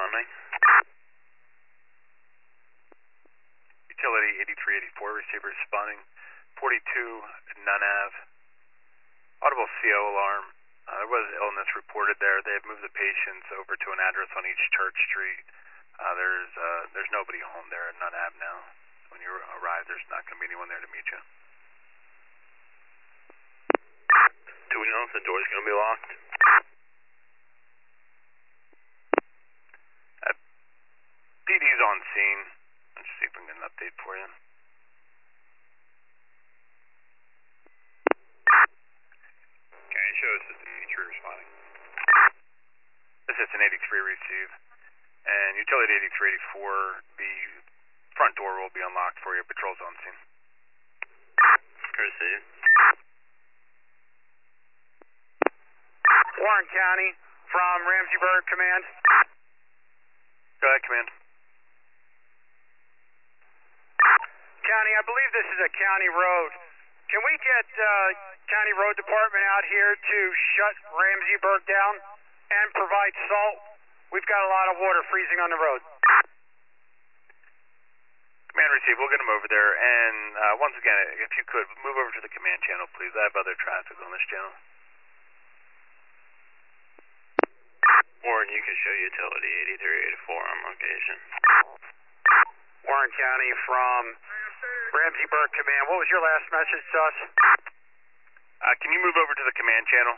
responding. Utility 8384, receiver responding. 42 Nunn Ave. Audible CO alarm. There was illness reported there. They have moved the patients over to an address on East Church Street. There's nobody home there at Nunn Ave now. When you arrive, there's not going to be anyone there to meet you. Do we know if the door's going to be locked? PD's on scene. Let's see if we can get an update for you. Okay, show Assistant 83 responding. Assistant 83 receive. And Utility 8384, the front door will be unlocked for you. Patrol's on scene. Receive. Warren County from Ramseyburg Command. Go ahead, Command. County, I believe this is a county road. Can we get County Road Department out here to shut Ramseyburg down and provide salt? We've got a lot of water freezing on the road. Command receive, we'll get them over there. And once again, if you could, move over to the command channel, please. I have other traffic on this channel. Warren, you can show Utility 8384 on location. Warren County from Ramseyburg Command. What was your last message to us? Can you move over to the command channel?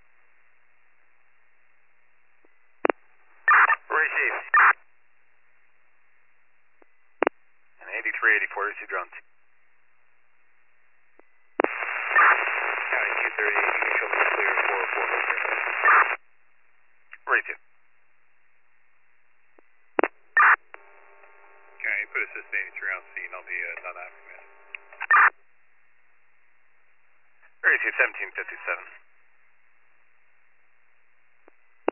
Receive. And 8384, receive drones. County 230, you can show me clear 404. Receive. County, put Assistant 83 on scene on the Nunn Ave command. Receive 1757.